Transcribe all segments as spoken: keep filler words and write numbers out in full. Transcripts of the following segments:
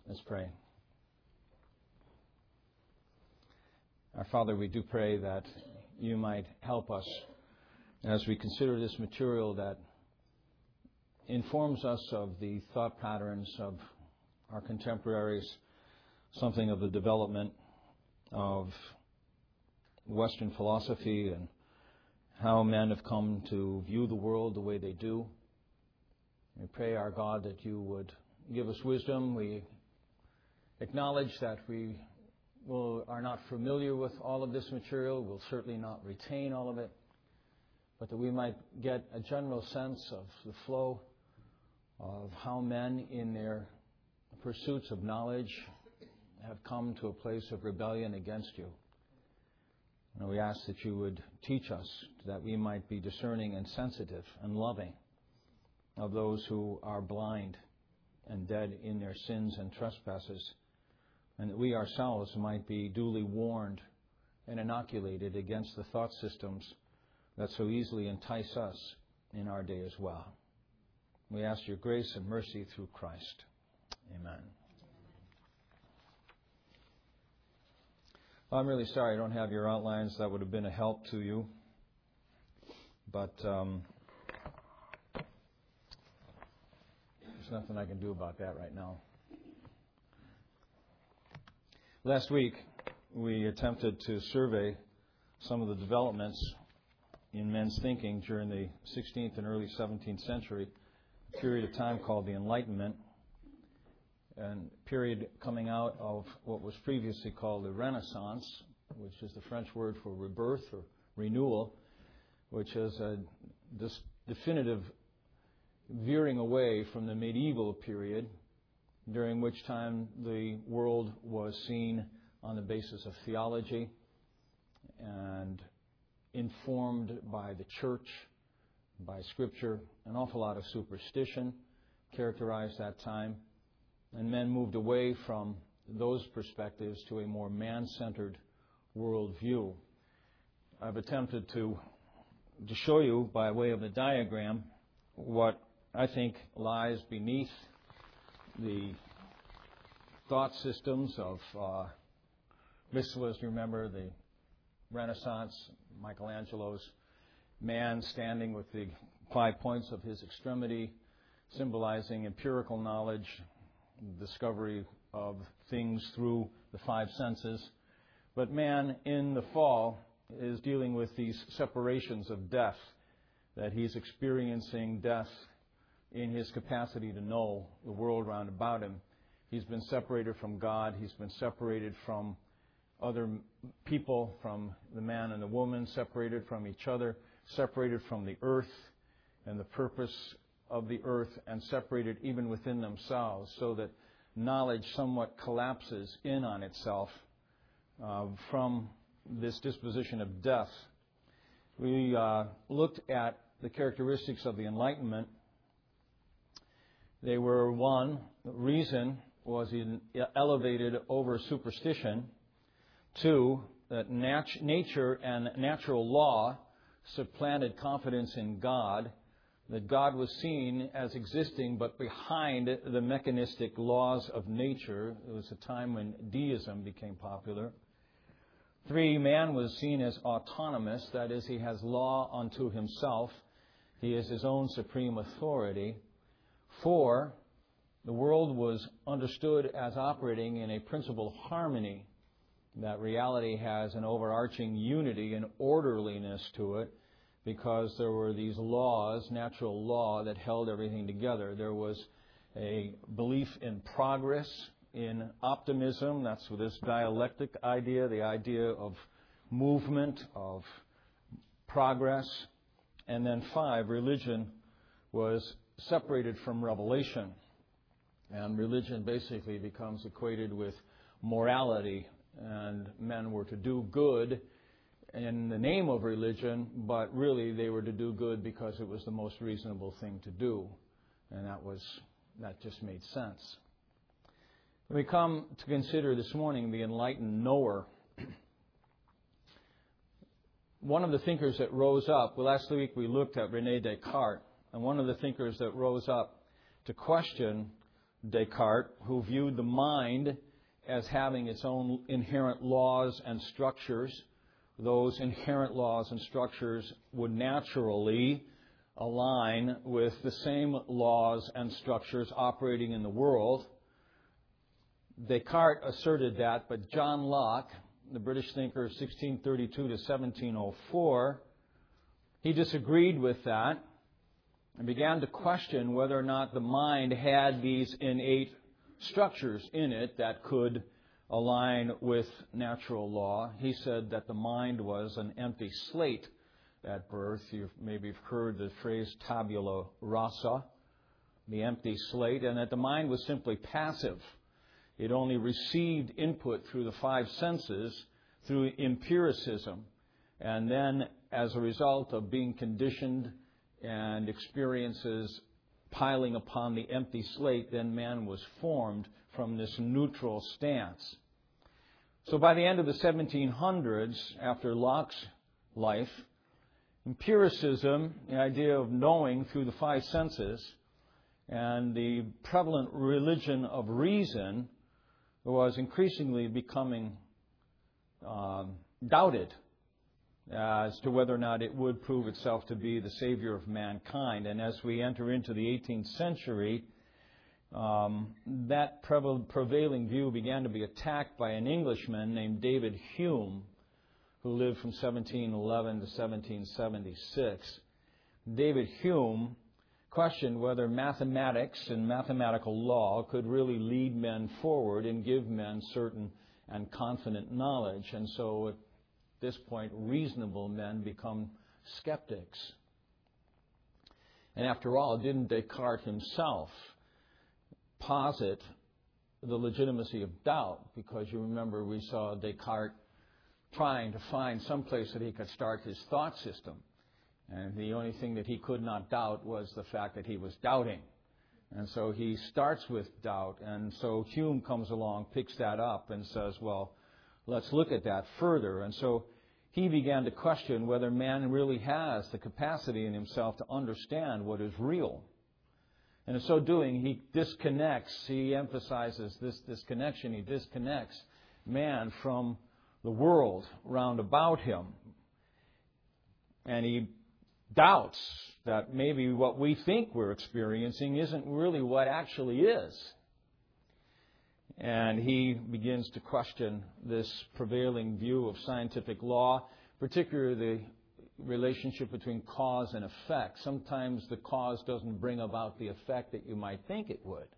Let's pray. Our Father, we do pray that you might help us as we consider this material that informs us of the thought patterns of our contemporaries, something of the development of Western philosophy and how men have come to view the world the way they do. We pray, our God, that you would give us wisdom. We acknowledge that we will, are not familiar with all of this material. We'll certainly not retain all of it, but that we might get a general sense of the flow of how men in their pursuits of knowledge have come to a place of rebellion against you. And we ask that you would teach us that we might be discerning and sensitive and loving of those who are blind and dead in their sins and trespasses, and that we ourselves might be duly warned and inoculated against the thought systems that so easily entice us in our day as well. We ask your grace and mercy through Christ. Amen. Well, I'm really sorry I don't have your outlines. That would have been a help to you. But um, there's nothing I can do about that right now. Last week, we attempted to survey some of the developments in men's thinking during the sixteenth and early seventeenth century, a period of time called the Enlightenment, and period coming out of what was previously called the Renaissance, which is the French word for rebirth or renewal, which is a dis- definitive veering away from the medieval period, during which time the world was seen on the basis of theology and informed by the church, by Scripture. An awful lot of superstition characterized that time, and men moved away from those perspectives to a more man-centered worldview. I've attempted to, to show you by way of a diagram what I think lies beneath the thought systems of uh, Michelangelo, you remember the Renaissance, Michelangelo's man standing with the five points of his extremity, symbolizing empirical knowledge, discovery of things through the five senses. But man in the fall is dealing with these separations of death, that he's experiencing death in his capacity to know the world round about him. He's been separated from God. He's been separated from other people, from the man and the woman, separated from each other, separated from the earth and the purpose of the earth, and separated even within themselves, so that knowledge somewhat collapses in on itself uh, from this disposition of death. We uh, looked at the characteristics of the Enlightenment. They were, one, reason was elevated over superstition. Two, that nat- nature and natural law supplanted confidence in God, that God was seen as existing but behind the mechanistic laws of nature. It was a time when deism became popular. Three, man was seen as autonomous, that is, he has law unto himself. He is his own supreme authority. Four, the world was understood as operating in a principal harmony, that reality has an overarching unity and orderliness to it, because there were these laws, natural law, that held everything together. There was a belief in progress, in optimism. That's this dialectic idea, the idea of movement, of progress. And then five, religion was separated from revelation. And religion basically becomes equated with morality, and men were to do good in the name of religion, but really they were to do good because it was the most reasonable thing to do. And that was that just made sense. We come to consider this morning the enlightened knower. One of the thinkers that rose up, well, last week we looked at René Descartes, and one of the thinkers that rose up to question Descartes, who viewed the mind as having its own inherent laws and structures. Those inherent laws and structures would naturally align with the same laws and structures operating in the world. Descartes asserted that, but John Locke, the British thinker, sixteen thirty-two to seventeen oh four, he disagreed with that and began to question whether or not the mind had these innate structures in it that could align with natural law. He said that the mind was an empty slate at birth. You've maybe heard the phrase tabula rasa, the empty slate, and that the mind was simply passive. It only received input through the five senses, through empiricism. And then, as a result of being conditioned and experiences piling upon the empty slate, then man was formed from this neutral stance. So by the end of the seventeen hundreds, after Locke's life, empiricism, the idea of knowing through the five senses, and the prevalent religion of reason was increasingly becoming um, doubted as to whether or not it would prove itself to be the savior of mankind. And as we enter into the eighteenth century, um, that prevailing view began to be attacked by an Englishman named David Hume, who lived from seventeen eleven to seventeen seventy-six. David Hume questioned whether mathematics and mathematical law could really lead men forward and give men certain and confident knowledge. And so at this point, reasonable men become skeptics. And after all, didn't Descartes himself posit the legitimacy of doubt? Because you remember we saw Descartes trying to find some place that he could start his thought system. And the only thing that he could not doubt was the fact that he was doubting. And so he starts with doubt. And so Hume comes along, picks that up, and says, well, let's look at that further. And so he began to question whether man really has the capacity in himself to understand what is real. And in so doing, he disconnects, he emphasizes this disconnection, he disconnects man from the world round about him. And he doubts that maybe what we think we're experiencing isn't really what actually is. And he begins to question this prevailing view of scientific law, particularly the relationship between cause and effect. Sometimes the cause doesn't bring about the effect that you might think it would.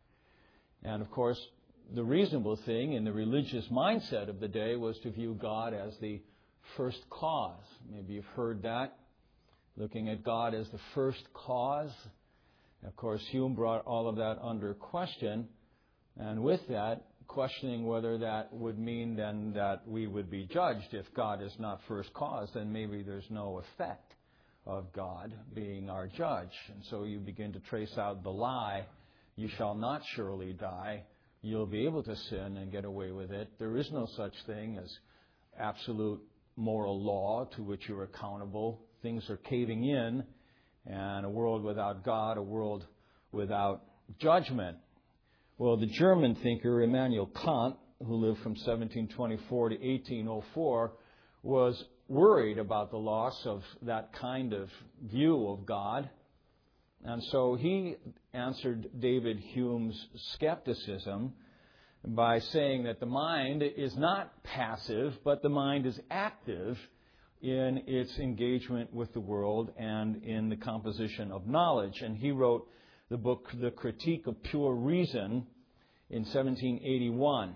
And of course, the reasonable thing in the religious mindset of the day was to view God as the first cause. Maybe you've heard that, looking at God as the first cause. Of course, Hume brought all of that under question. And with that, questioning whether that would mean then that we would be judged. If God is not first cause, then maybe there's no effect of God being our judge. And so you begin to trace out the lie, you shall not surely die. You'll be able to sin and get away with it. There is no such thing as absolute moral law to which you're accountable. Things are caving in, and a world without God, a world without judgment. Well, the German thinker Immanuel Kant, who lived from seventeen twenty-four to eighteen oh four, was worried about the loss of that kind of view of God. And so he answered David Hume's skepticism by saying that the mind is not passive, but the mind is active in its engagement with the world and in the composition of knowledge. And he wrote the book, The Critique of Pure Reason, in seventeen eighty-one.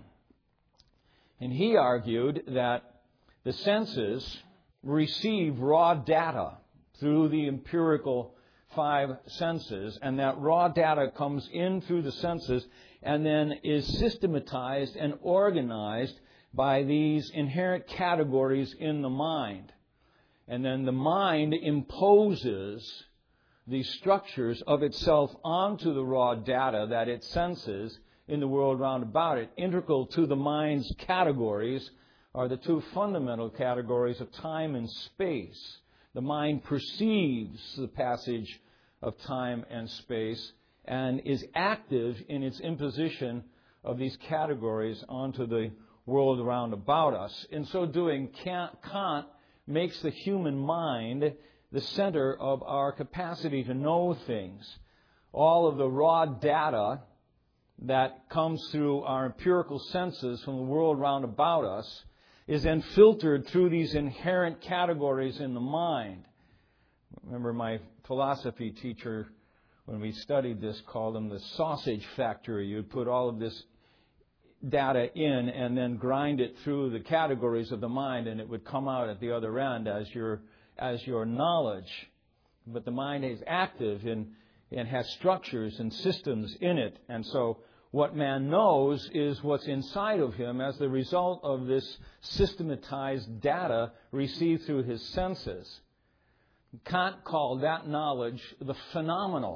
And he argued that the senses receive raw data through the empirical five senses, and that raw data comes in through the senses and then is systematized and organized by these inherent categories in the mind. And then the mind imposes the structures of itself onto the raw data that it senses in the world round about it. Integral to the mind's categories are the two fundamental categories of time and space. The mind perceives the passage of time and space, and is active in its imposition of these categories onto the world around about us. In so doing, Kant makes the human mind the center of our capacity to know things. All of the raw data that comes through our empirical senses from the world round about us is then filtered through these inherent categories in the mind. Remember my philosophy teacher, when we studied this, called them the sausage factory. You'd put all of this data in and then grind it through the categories of the mind, and it would come out at the other end as your as your knowledge. But the mind is active in and has structures and systems in it. And so what man knows is what's inside of him as the result of this systematized data received through his senses. Kant called that knowledge the phenomenal,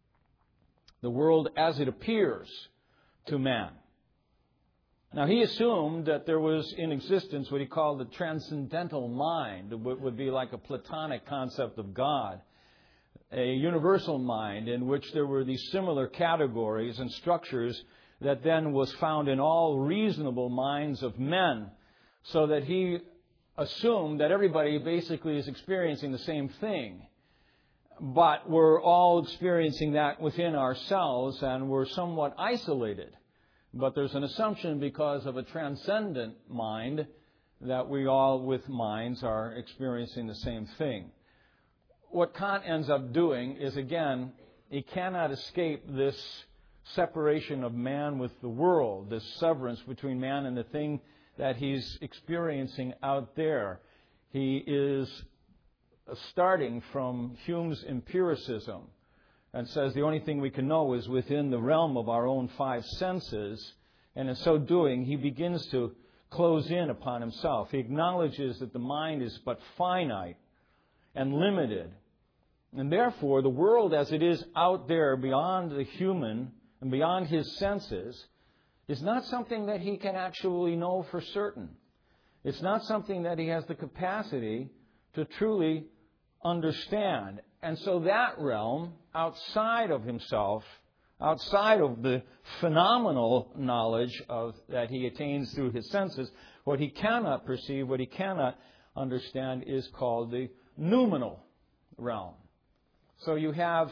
the world as it appears to man. Now, he assumed that there was in existence what he called the transcendental mind, what would be like a Platonic concept of God, a universal mind in which there were these similar categories and structures that then was found in all reasonable minds of men, so that he assumed that everybody basically is experiencing the same thing. But we're all experiencing that within ourselves, and we're somewhat isolated. But there's an assumption because of a transcendent mind that we all with minds are experiencing the same thing. What Kant ends up doing is, again, he cannot escape this separation of man with the world, this severance between man and the thing that he's experiencing out there. He is starting from Hume's empiricism and says the only thing we can know is within the realm of our own five senses. And in so doing, he begins to close in upon himself. He acknowledges that the mind is but finite and limited. And therefore, the world as it is out there beyond the human and beyond his senses is not something that he can actually know for certain. It's not something that he has the capacity to truly understand. And so that realm, outside of himself, outside of the phenomenal knowledge of that he attains through his senses, what he cannot perceive, what he cannot understand is called the noumenal realm. So you have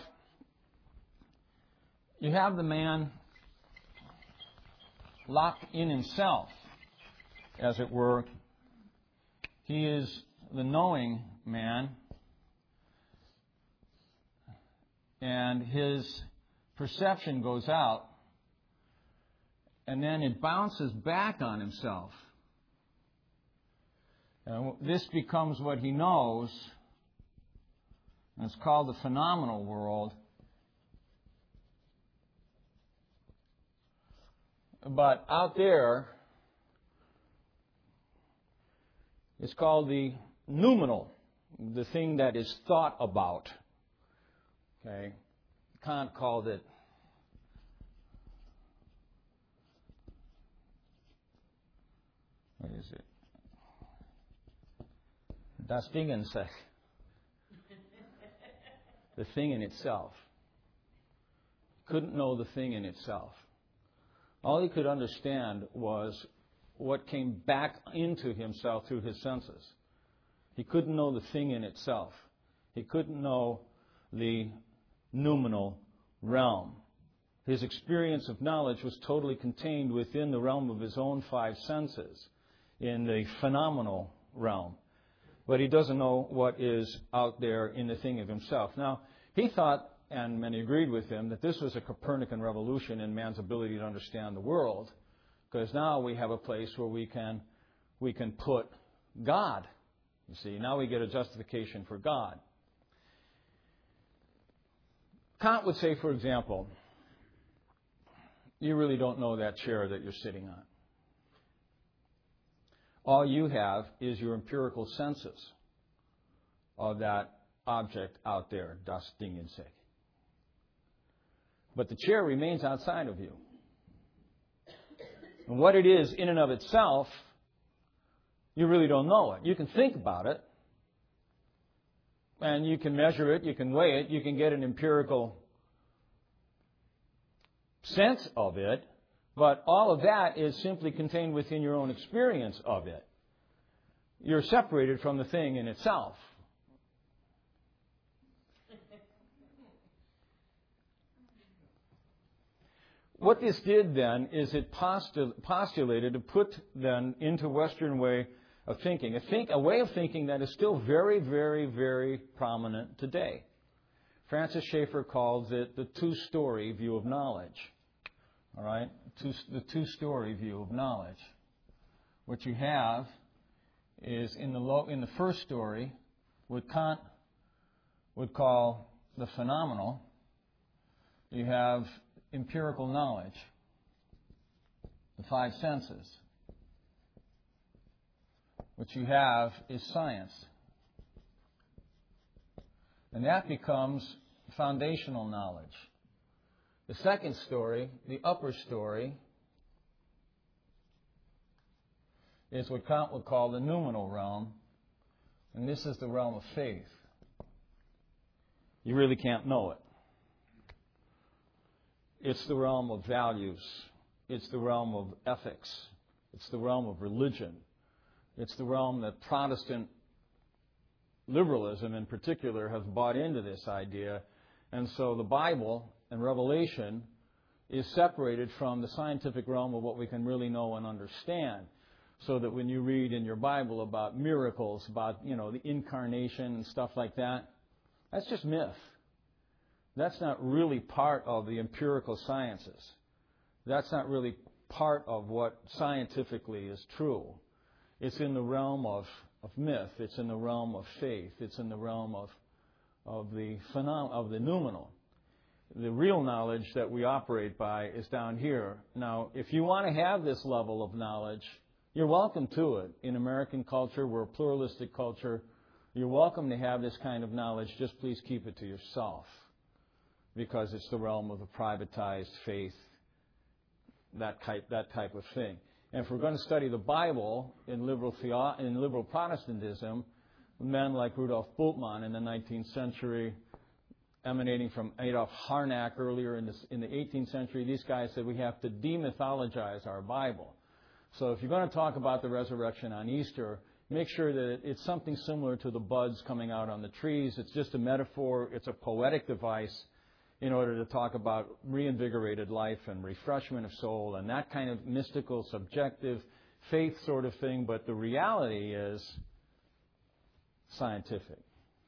you have the man locked in himself, as it were. He is the knowing man, and his perception goes out, and then it bounces back on himself. And this becomes what he knows, and it's called the phenomenal world. But out there, it's called the noumenal, the thing that is thought about. Okay, Kant called it what is it? Das Ding in sich. The thing in itself. Couldn't know the thing in itself. All he could understand was what came back into himself through his senses. He couldn't know the thing in itself. He couldn't know the noumenal realm. His experience of knowledge was totally contained within the realm of his own five senses, in the phenomenal realm. But he doesn't know what is out there in the thing of himself. Now, he thought, and many agreed with him, that this was a Copernican revolution in man's ability to understand the world, because now we have a place where we can we can put God. You see, now we get a justification for God. Kant would say, for example, you really don't know that chair that you're sitting on. All you have is your empirical senses of that object out there, das Ding in sich. But the chair remains outside of you. And what it is in and of itself, you really don't know it. You can think about it, and you can measure it, you can weigh it, you can get an empirical sense of it, but all of that is simply contained within your own experience of it. You're separated from the thing in itself. What this did then is it postulated to put then into Western way of thinking, a, think, a way of thinking that is still very, very, very prominent today. Francis Schaeffer calls it the two-story view of knowledge. All right, two, the two-story view of knowledge. What you have is in the low, in the first story, what Kant would call the phenomenal. You have empirical knowledge, the five senses. What you have is science. And that becomes foundational knowledge. The second story, the upper story, is what Kant would call the noumenal realm. And this is the realm of faith. You really can't know it. It's the realm of values. It's the realm of ethics. It's the realm of religion. It's the realm that Protestant liberalism in particular has bought into this idea. And so the Bible and Revelation is separated from the scientific realm of what we can really know and understand. So that when you read in your Bible about miracles, about, you know, the incarnation and stuff like that, that's just myth. That's not really part of the empirical sciences. That's not really part of what scientifically is true. It's in the realm of, of myth. It's in the realm of faith. It's in the realm of, of, the phenom- of the noumenal. The real knowledge that we operate by is down here. Now, if you want to have this level of knowledge, you're welcome to it. In American culture, we're a pluralistic culture. You're welcome to have this kind of knowledge. Just please keep it to yourself, because it's the realm of the privatized faith, that type, that type of thing. And if we're going to study the Bible in liberal, theo- in liberal Protestantism, men like Rudolf Bultmann in the nineteenth century, emanating from Adolf Harnack earlier in, this, in the eighteenth century, these guys said we have to demythologize our Bible. So if you're going to talk about the resurrection on Easter, make sure that it's something similar to the buds coming out on the trees. It's just a metaphor. It's a poetic device in order to talk about reinvigorated life and refreshment of soul and that kind of mystical, subjective, faith sort of thing. But the reality is scientific.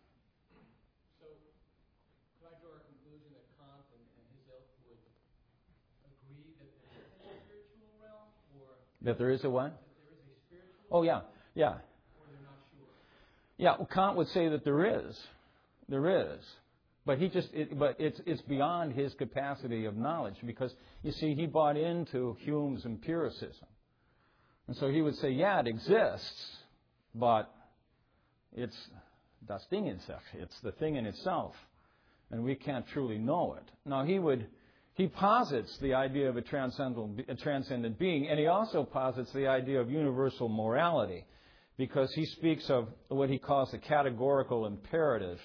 So, could I draw a conclusion that Kant and, and his ilk would agree that there is a spiritual realm, or that there is a what? That there is a spiritual oh, yeah, yeah. Or they're not sure? Yeah, well, Kant would say that there is. There is. But he just, it, but it's it's beyond his capacity of knowledge, because you see, he bought into Hume's empiricism, and so he would say, yeah, it exists, but it's das Ding in sich, it's the thing in itself, and we can't truly know it. Now he would, he posits the idea of a transcendent, a transcendent being, and he also posits the idea of universal morality, because he speaks of what he calls the categorical imperative.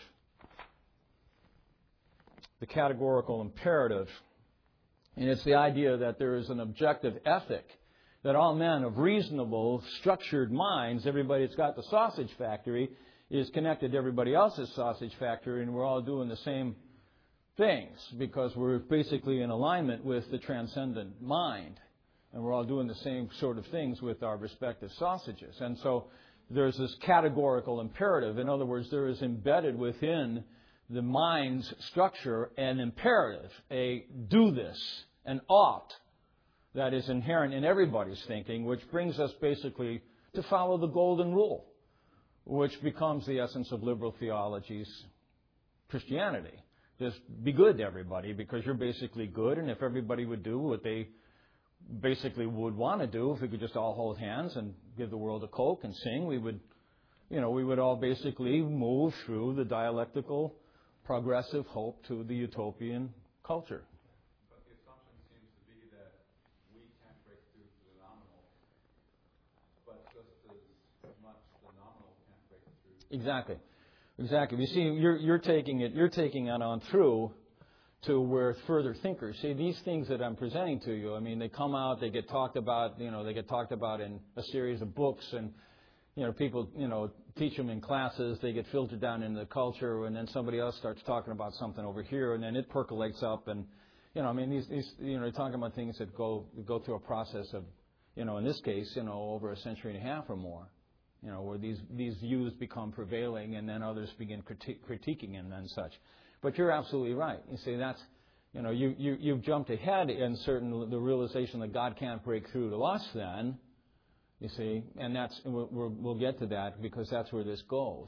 The categorical imperative. And it's the idea that there is an objective ethic, that all men of reasonable, structured minds, everybody that's got the sausage factory, is connected to everybody else's sausage factory, and we're all doing the same things because we're basically in alignment with the transcendent mind. And we're all doing the same sort of things with our respective sausages. And so there's this categorical imperative. In other words, there is embedded within the mind's structure an imperative, a do this, an ought, that is inherent in everybody's thinking, which brings us basically to follow the golden rule, which becomes the essence of liberal theology's Christianity. Just be good to everybody, because you're basically good, and if everybody would do what they basically would want to do, if we could just all hold hands and give the world a Coke and sing, we would, you know, we would all basically move through the dialectical progressive hope to the utopian culture. But the assumption seems to be that we can't break through to the nominal, but just as much the nominal can't break through. Exactly, exactly. You see, you're you're taking it, you're taking it on through to where further thinkers. See, these things that I'm presenting to you, I mean, they come out, they get talked about, you know, they get talked about in a series of books, and, you know, people, you know, teach them in classes, they get filtered down into the culture, and then somebody else starts talking about something over here, and then it percolates up, and, you know, I mean, these, these you know, they're talking about things that go go through a process of, you know, in this case, you know, over a century and a half or more, you know, where these, these views become prevailing, and then others begin criti- critiquing them and such. But you're absolutely right. You see, that's, you know, you, you, you've jumped ahead in certain, the realization that God can't break through to us then, you see, and that's, we'll, we'll get to that because that's where this goes.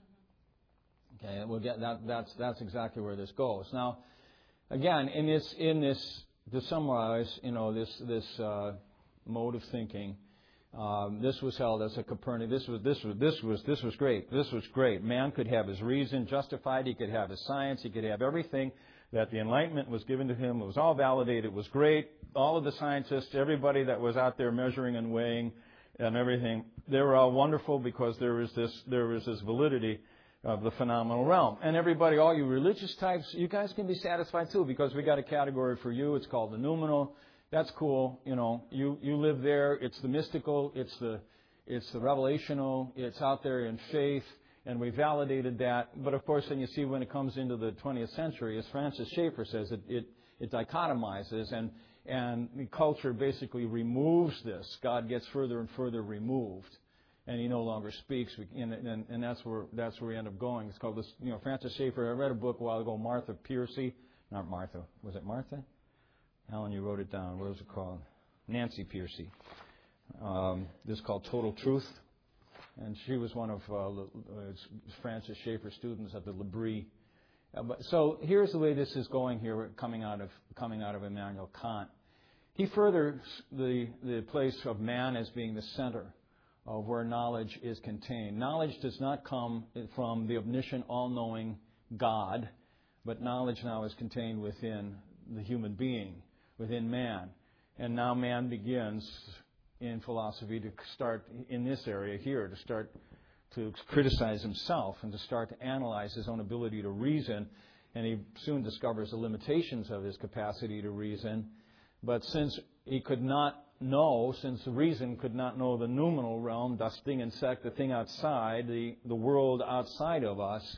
Okay, we'll get that, that's, that's exactly where this goes. Now, again, in this, in this, to summarize, you know, this, this, uh, mode of thinking, Um, this was held as a Copernican. This was this was this was this was great. This was great. Man could have his reason justified. He could have his science. He could have everything that the Enlightenment was given to him. It was all validated. It was great. All of the scientists, everybody that was out there measuring and weighing and everything, they were all wonderful because there was this there was this validity of the phenomenal realm. And everybody, all you religious types, you guys can be satisfied too because we got a category for you. It's called the noumenal. That's cool, you know. You, you live there. It's the mystical. It's the it's the revelational. It's out there in faith, and we validated that. But of course, then you see when it comes into the twentieth century, as Francis Schaeffer says, it it, it dichotomizes, and and the culture basically removes this. God gets further and further removed, and He no longer speaks. And, and, and that's where that's where we end up going. It's called this. You know, Francis Schaeffer. I read a book a while ago, Martha Piercy, not Martha. Was it Martha? Alan, you wrote it down. What was it called? Nancy Piercy. Um, this is called Total Truth. And she was one of uh, Francis Schaeffer's students at the L'Abri. Uh, but, so here's the way this is going here, coming out of coming out of Immanuel Kant. He furthers the, the place of man as being the center of where knowledge is contained. Knowledge does not come from the omniscient, all-knowing God, but knowledge now is contained within the human being, within man. And now man begins in philosophy to start in this area here, to start to criticize himself and to start to analyze his own ability to reason. And he soon discovers the limitations of his capacity to reason. But since he could not know, since reason could not know the noumenal realm, das Ding and Sect, the thing outside, the, the world outside of us,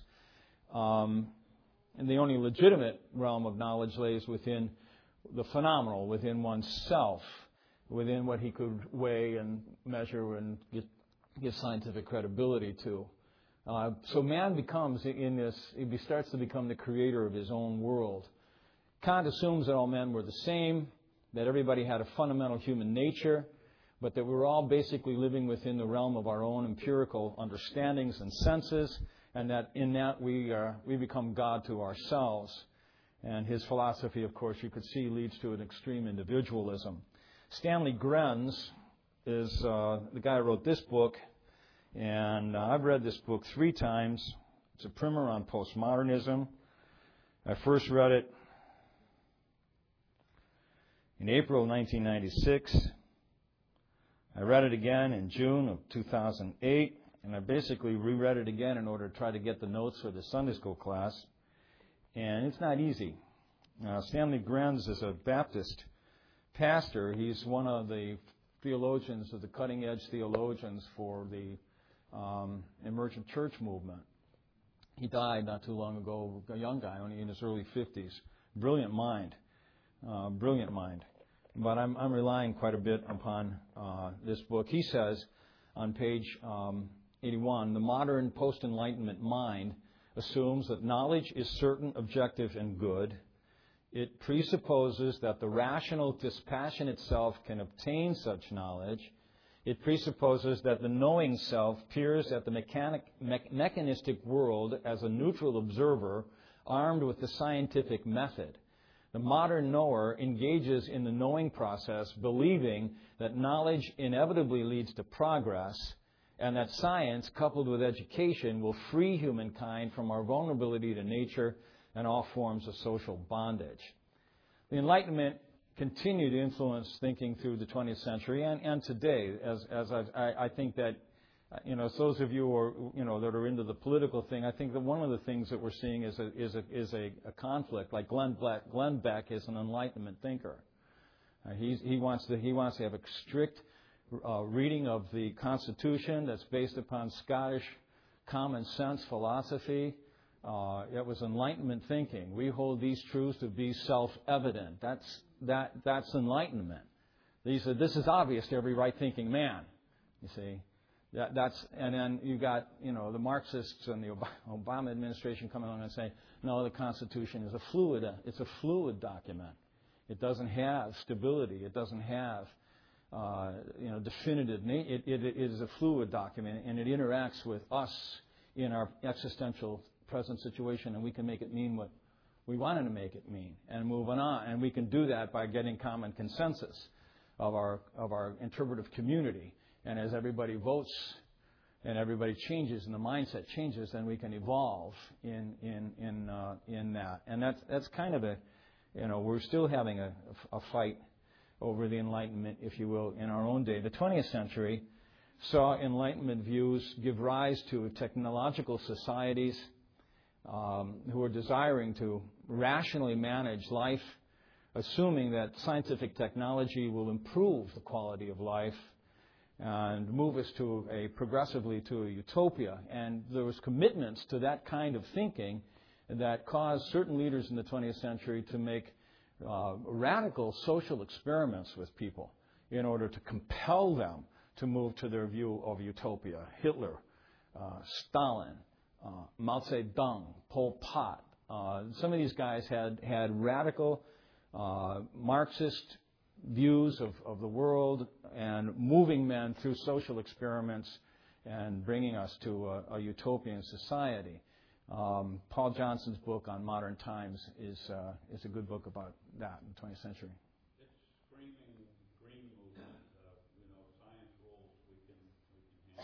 um, and the only legitimate realm of knowledge lays within the phenomenal, within oneself, within what he could weigh and measure and get, give scientific credibility to. Uh, so man becomes in this, he starts to become the creator of his own world. Kant assumes that all men were the same, that everybody had a fundamental human nature, but that we're all basically living within the realm of our own empirical understandings and senses, and that in that we are, we become God to ourselves. And his philosophy, of course, you could see leads to an extreme individualism. Stanley Grenz is uh, the guy who wrote this book, and uh, I've read this book three times. It's a primer on postmodernism. I first read it in April of nineteen ninety-six. I read it again in June of two thousand eight, and I basically reread it again in order to try to get the notes for the Sunday school class. And it's not easy. Uh, Stanley Grenz is a Baptist pastor. He's one of the theologians, of the cutting-edge theologians for the um, emergent church movement. He died not too long ago, a young guy, only in his early fifties. Brilliant mind. Uh, brilliant mind. But I'm, I'm relying quite a bit upon uh, this book. He says on page um, eighty-one, the modern post-Enlightenment mind assumes that knowledge is certain, objective, and good. It presupposes that the rational dispassionate self can obtain such knowledge. It presupposes that the knowing self peers at the mechanic, me- mechanistic world as a neutral observer armed with the scientific method. The modern knower engages in the knowing process, believing that knowledge inevitably leads to progress, and that science, coupled with education, will free humankind from our vulnerability to nature and all forms of social bondage. The Enlightenment continued to influence thinking through the twentieth century and, and today, as, as I, I think that you know, those of you who are, you know, that are into the political thing, I think that one of the things that we're seeing is a is a is a, a conflict. Like Glenn Beck, Glenn Beck is an Enlightenment thinker. Uh, he's, he wants to he wants to have a strict uh, reading of the Constitution that's based upon Scottish common sense philosophy. Uh, it was Enlightenment thinking. We hold these truths to be self-evident. That's that that's Enlightenment. He said this is obvious to every right-thinking man. You see, that, that's and then you got you know the Marxists and the Obama administration coming along and saying no, the Constitution is a fluid. It's a fluid document. It doesn't have stability. It doesn't have uh, you know definitive. It, it, it is a fluid document, and it interacts with us in our existential present situation, and we can make it mean what we wanted to make it mean, and moving on. And we can do that by getting common consensus of our of our interpretive community. And as everybody votes and everybody changes and the mindset changes, then we can evolve in in in uh, in that. And that's that's kind of a, you know, we're still having a, a fight over the Enlightenment, if you will, in our own day. The twentieth century saw Enlightenment views give rise to technological societies um, who are desiring to rationally manage life, assuming that scientific technology will improve the quality of life and move us to a progressively to a utopia. And there was commitments to that kind of thinking that caused certain leaders in the twentieth century to make uh, radical social experiments with people in order to compel them to move to their view of utopia. Hitler, uh, Stalin, uh, Mao Zedong, Pol Pot. Uh, some of these guys had, had radical uh, Marxist views of, of the world and moving men through social experiments and bringing us to a, a utopian society. Um, Paul Johnson's book on modern times is uh, is a good book about that in the twentieth century. It's screaming green movement. Uh, you know, science rules. We can we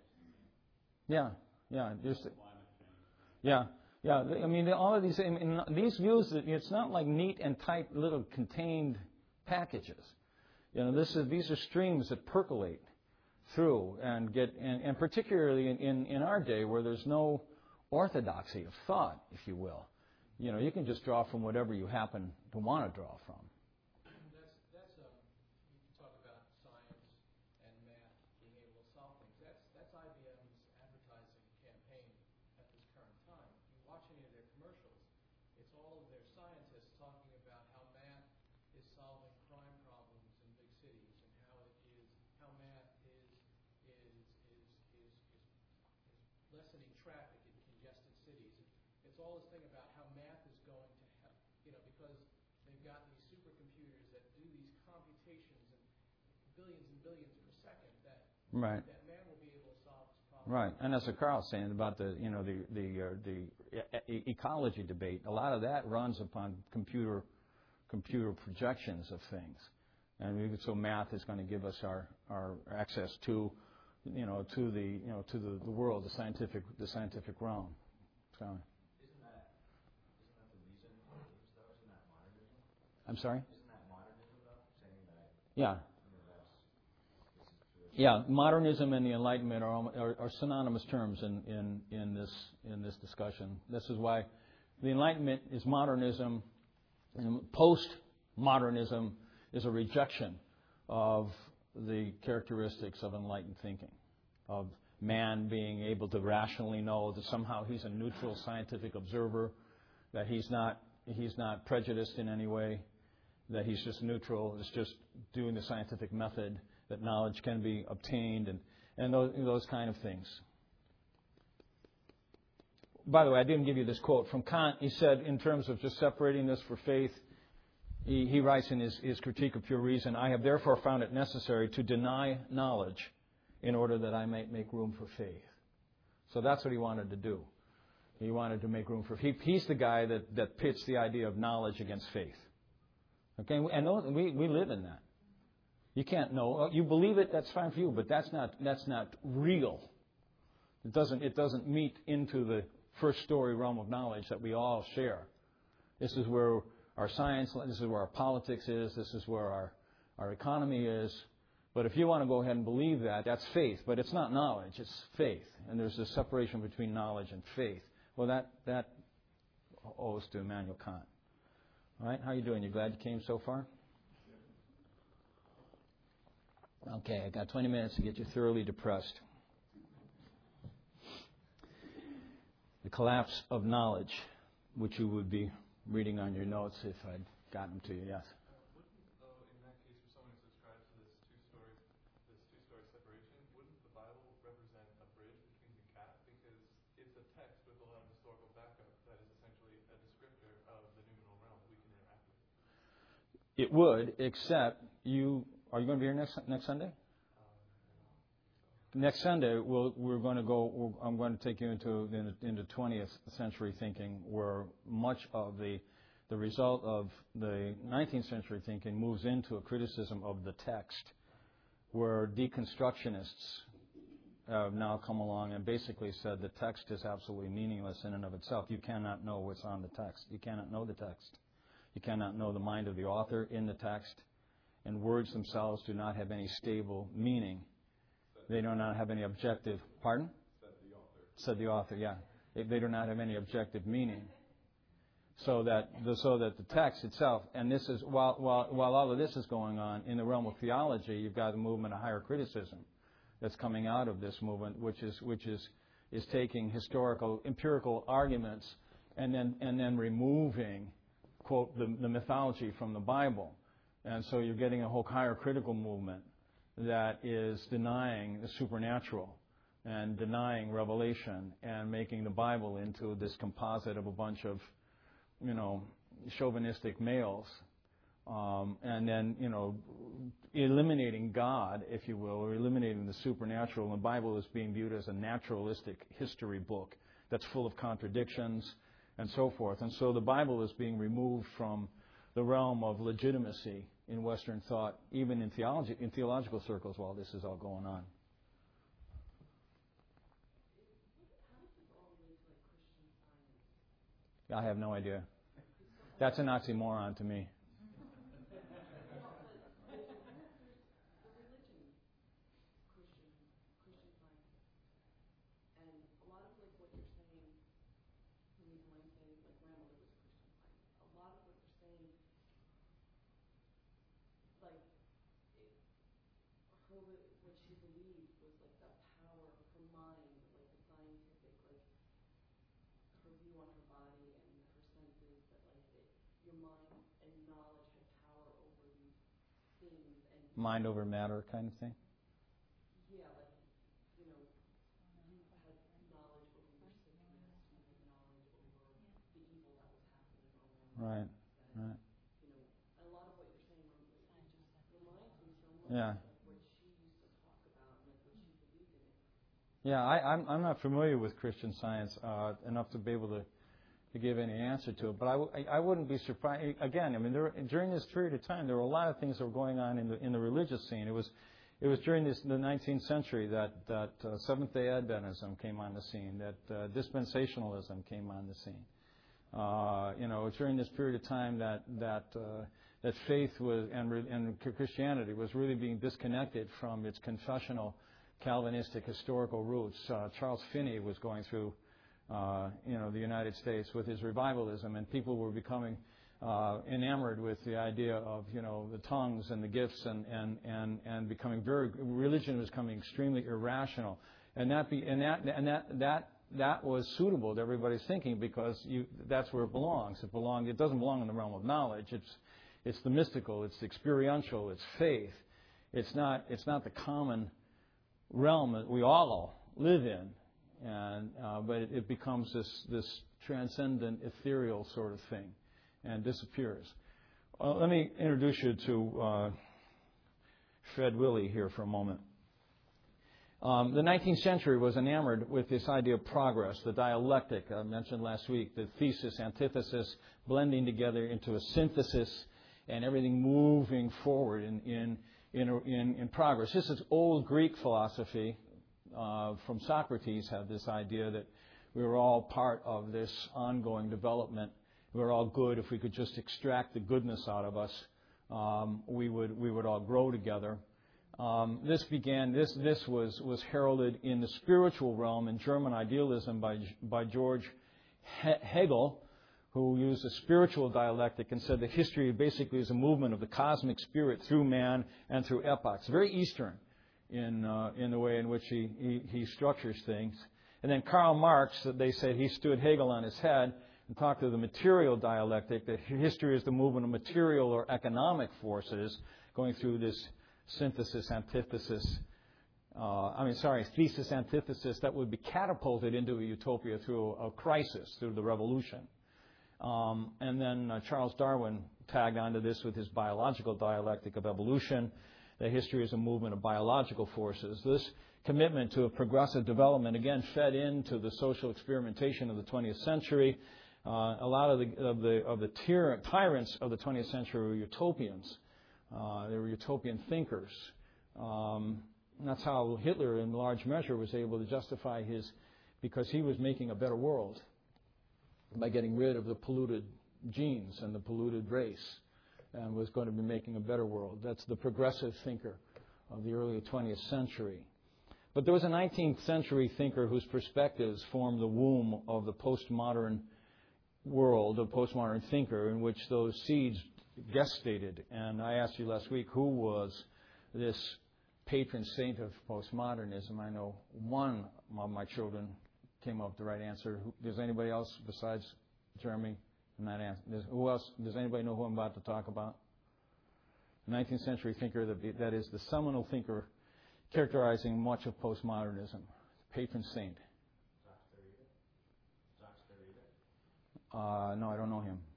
can handle Yeah, yeah. There's, climate change. yeah, yeah. I mean, all of these I mean, these views. It's not like neat and tight little contained packages. You know, this is these are streams that percolate through and get, and, and particularly in, in, in our day where there's no orthodoxy of thought, if you will. You know, you can just draw from whatever you happen to want to draw from. That's, that's um, you can talk about science and math being able to solve things. That's, that's I B M's advertising campaign at this current time. If you watch any of their commercials, it's all of their scientists talking about how math is solving crime problems in big cities and how it is, how math is, is, is, is, is, is lessening traffic in congested cities. It's all this thing about how math is going to help, you know, because they've got these supercomputers that do these computations and billions and billions per second that, Right. that man will be able to solve this problem. Right, and as Carl's saying about the, you know, the the uh, the e- ecology debate, a lot of that runs upon computer computer projections of things, and we, so math is going to give us our, our access to, you know, to the you know to the, the world, the scientific the scientific realm. So. Isn't that isn't that the reason for this though? Isn't that modernism? I'm sorry. Isn't that modernism though? Saying that. Yeah. You know, that's, this is true. Yeah, modernism and the Enlightenment are, are, are synonymous terms in, in, in this in this discussion. This is why the Enlightenment is modernism, and post-modernism is a rejection of the characteristics of enlightened thinking, of man being able to rationally know that somehow he's a neutral scientific observer, that he's not he's not prejudiced in any way, that he's just neutral, is just doing the scientific method, that knowledge can be obtained, and, and those, those kind of things. By the way, I didn't give you this quote from Kant. He said, in terms of just separating this for faith, he, he writes in his, his Critique of Pure Reason, I have therefore found it necessary to deny knowledge in order that I might make room for faith. So that's what he wanted to do. He wanted to make room for faith. He, he's the guy that, that pits the idea of knowledge against faith. Okay, and we, we live in that. You can't know. You believe it, that's fine for you, but that's not that's not real. It doesn't it doesn't meet into the first story realm of knowledge that we all share. This is where our science, this is where our politics is, this is where our, our economy is, But if you want to go ahead and believe that, that's faith. But it's not knowledge, it's faith. And there's a separation between knowledge and faith. Well, that, that owes to Immanuel Kant. All right, how are you doing? You glad you came so far? Okay, I got twenty minutes to get you thoroughly depressed. The collapse of knowledge, which you would be reading on your notes if I'd gotten them to you, yes. Uh, wouldn't, though, in that case, for someone who subscribes to this two-story, this two-story separation, wouldn't the Bible represent a bridge between the cat? Because it's a text with a lot of historical backup that is essentially a descriptor of the noumenal realm that we can interact with. It would, except you... Are you going to be here next next Sunday? Next Sunday, we'll, we're going to go. We're, I'm going to take you into into twentieth century thinking, where much of the the result of the nineteenth century thinking moves into a criticism of the text, where deconstructionists have now come along and basically said the text is absolutely meaningless in and of itself. You cannot know what's on the text. You cannot know the text. You cannot know the mind of the author in the text. And words themselves do not have any stable meaning. They do not have any objective... Pardon? Said the author. Said the author, yeah. They do not have any objective meaning. So that the, so that the text itself, and this is, while, while, while all of this is going on, in the realm of theology, you've got the movement of higher criticism that's coming out of this movement, which is which is is taking historical, empirical arguments and then and then removing, quote, the, the mythology from the Bible. And so you're getting a whole higher critical movement that is denying the supernatural and denying revelation and making the Bible into this composite of a bunch of, you know, chauvinistic males. Um, and then, you know, eliminating God, if you will, or eliminating the supernatural. And the Bible is being viewed as a naturalistic history book that's full of contradictions and so forth. And so the Bible is being removed from the realm of legitimacy in Western thought, even in theology, in theological circles, while this is all going on. I have no idea. That's an oxymoron to me. What she believed was like the power of her mind, like the scientific, like her view on her body and her senses, that like it, your mind and knowledge had power over these things. And mind over matter kind of thing? Yeah, like, you know, you had knowledge over your sickness, you had knowledge over the evil that was happening around. Right, that, right. You know, and a lot of what you're saying it just reminds me so much. Yeah. Yeah, I, I'm, I'm not familiar with Christian Science uh, enough to be able to, to give any answer to it. But I, w- I wouldn't be surprised. Again, I mean, there, during this period of time, there were a lot of things that were going on in the in the religious scene. It was it was during this, the nineteenth century that that uh, Seventh-day Adventism came on the scene, that uh, dispensationalism came on the scene. Uh, you know, during this period of time that that uh, that faith was and and Christianity was really being disconnected from its confessional Calvinistic historical roots. Uh, Charles Finney was going through, uh, you know, the United States with his revivalism, and people were becoming uh, enamored with the idea of, you know, the tongues and the gifts, and and and, and becoming very religion was becoming extremely irrational, and that be and that and that that that was suitable to everybody's thinking, because you that's where it belongs. It belong. It doesn't belong in the realm of knowledge. It's it's the mystical. It's the experiential. It's faith. It's not it's not the common realm that we all live in, and uh, but it, it becomes this this transcendent, ethereal sort of thing, and disappears. Uh, let me introduce you to uh, Fred Willey here for a moment. Um, the nineteenth century was enamored with this idea of progress, the dialectic I mentioned last week, the thesis, antithesis, blending together into a synthesis, and everything moving forward in in In, in, in progress. This is old Greek philosophy uh, from Socrates. Had this idea that we were all part of this ongoing development. We were all good. If we could just extract the goodness out of us, um, we would we would all grow together. Um, this began. This this was was heralded in the spiritual realm in German idealism by by George He- Hegel, who used a spiritual dialectic and said that history basically is a movement of the cosmic spirit through man and through epochs. Very Eastern in uh, in the way in which he, he he structures things. And then Karl Marx, they said he stood Hegel on his head and talked to the material dialectic, that history is the movement of material or economic forces going through this synthesis, antithesis, uh, I mean, sorry, thesis, antithesis that would be catapulted into a utopia through a crisis, through the revolution. Um, and then uh, Charles Darwin tagged onto this with his biological dialectic of evolution, that history is a movement of biological forces. This commitment to a progressive development, again, fed into the social experimentation of the twentieth century. Uh, a lot of the of the, of the tyr- tyrants of the twentieth century were utopians. Uh, they were utopian thinkers. Um, and that's how Hitler, in large measure, was able to justify his, because he was making a better world by getting rid of the polluted genes and the polluted race, and was going to be making a better world. That's the progressive thinker of the early twentieth century. But there was a nineteenth century thinker whose perspectives formed the womb of the postmodern world, a postmodern thinker, in which those seeds gestated. And I asked you last week, who was this patron saint of postmodernism? I know one of my children came up with the right answer. Who, does anybody else besides Jeremy? And that answer, does, who else? Does anybody know who I'm about to talk about? A nineteenth century thinker that, that is the seminal thinker characterizing much of postmodernism, patron saint. Uh, no, I don't know him.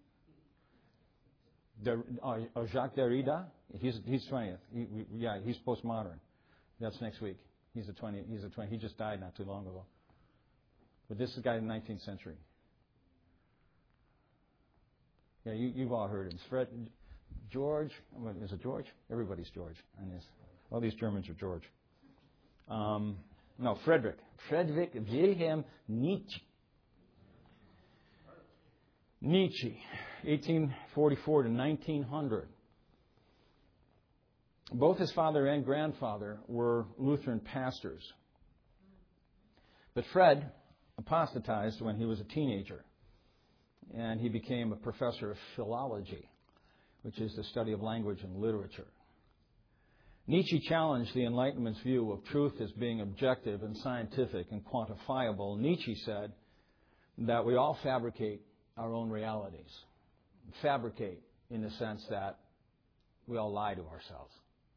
Der, uh, uh, Jacques Derrida. He's he's twentieth. He, we, yeah, he's postmodern. That's next week. He's a twenty. He's a twenty. He just died not too long ago. But this is a guy in the nineteenth century. Yeah, you, you've all heard him. Fred, George. Is it George? Everybody's George. And this. All these Germans are George. Um, no, Friedrich. Friedrich Wilhelm Nietzsche. Nietzsche, eighteen forty-four to nineteen hundred. Both his father and grandfather were Lutheran pastors. But Fred apostatized when he was a teenager, and he became a professor of philology, which is the study of language and literature. Nietzsche challenged the Enlightenment's view of truth as being objective and scientific and quantifiable. Nietzsche said that we all fabricate our own realities. Fabricate in the sense that we all lie to ourselves.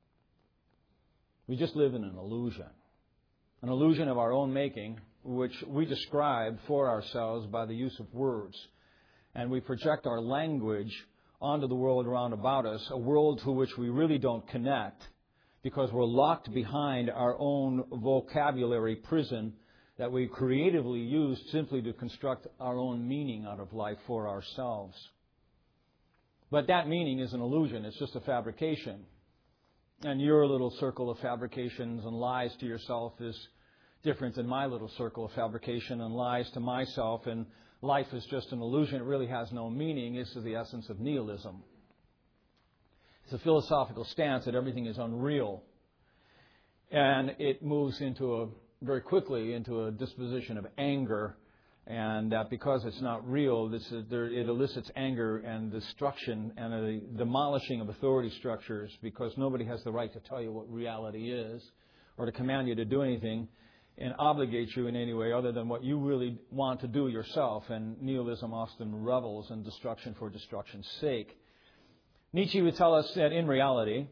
We just live in an illusion. An illusion of our own making, which we describe for ourselves by the use of words. And we project our language onto the world around about us, a world to which we really don't connect, because we're locked behind our own vocabulary prison that we creatively use simply to construct our own meaning out of life for ourselves. But that meaning is an illusion. It's just a fabrication. And your little circle of fabrications and lies to yourself is different than my little circle of fabrication and lies to myself. And life is just an illusion. It really has no meaning. This is the essence of nihilism. It's a philosophical stance that everything is unreal. And it moves into a very quickly into a disposition of anger, and that because it's not real, this is, there, it elicits anger and destruction and a demolishing of authority structures, because nobody has the right to tell you what reality is or to command you to do anything and obligate you in any way other than what you really want to do yourself. And nihilism often revels in destruction for destruction's sake. Nietzsche would tell us that in reality,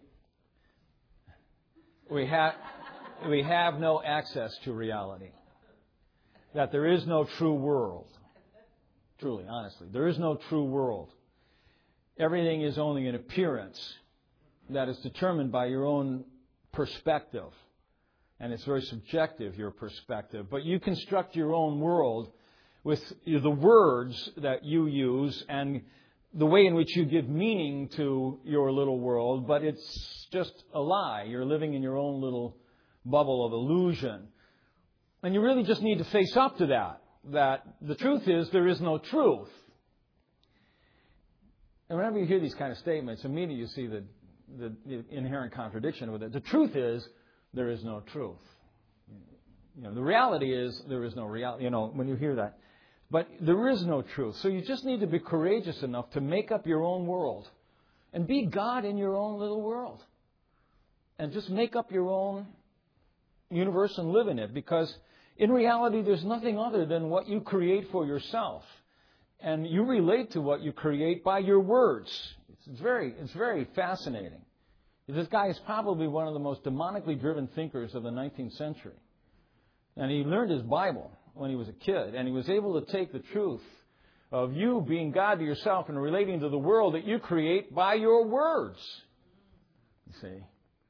we have... we have no access to reality. That there is no true world. Truly, honestly, there is no true world. Everything is only an appearance that is determined by your own perspective. And it's very subjective, your perspective. But you construct your own world with the words that you use and the way in which you give meaning to your little world. But it's just a lie. You're living in your own little bubble of illusion. And you really just need to face up to that. That the truth is there is no truth. And whenever you hear these kind of statements, immediately you see the the, the inherent contradiction with it. The truth is, there is no truth. You know, the reality is, there is no reality. You know, when you hear that. But there is no truth. So you just need to be courageous enough to make up your own world. And be God in your own little world. And just make up your own universe and live in it. Because in reality, there's nothing other than what you create for yourself. And you relate to what you create by your words. It's very, it's very fascinating. This guy is probably one of the most demonically driven thinkers of the nineteenth century. And he learned his Bible when he was a kid. And he was able to take the truth of you being God to yourself and relating to the world that you create by your words. You see.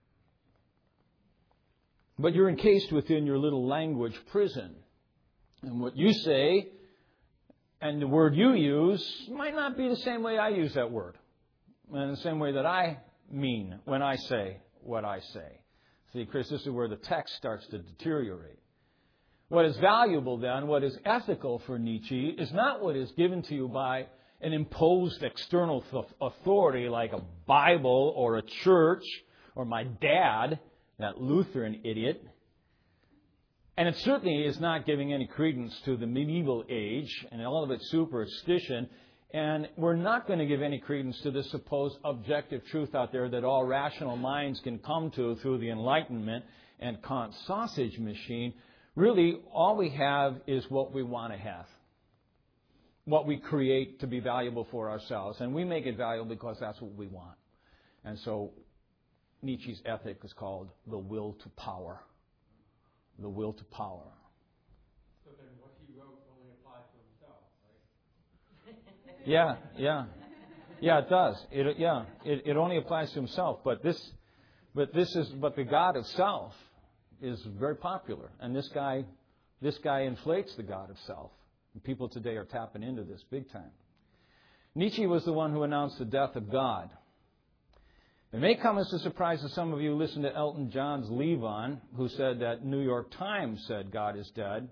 But you're encased within your little language prison. And what you say and the word you use might not be the same way I use that word. And the same way that I mean when I say what I say. See, Chris, this is where the text starts to deteriorate. What is valuable then, what is ethical for Nietzsche, is not what is given to you by an imposed external authority like a Bible or a church or my dad, that Lutheran idiot. And it certainly is not giving any credence to the medieval age and all of its superstition. And we're not going to give any credence to this supposed objective truth out there that all rational minds can come to through the Enlightenment and Kant's sausage machine. Really, all we have is what we want to have. What we create to be valuable for ourselves. And we make it valuable because that's what we want. And so Nietzsche's ethic is called the will to power. The will to power. So then what he wrote only applies to himself, right? Yeah, yeah. Yeah, it does. It, yeah, it, it only applies to himself. But this, but this is, but the God of self is very popular. And this guy, this guy inflates the God of self. And people today are tapping into this big time. Nietzsche was the one who announced the death of God. It may come as a surprise to some of you who listen to Elton John's Leave On, who said that New York Times said God is dead.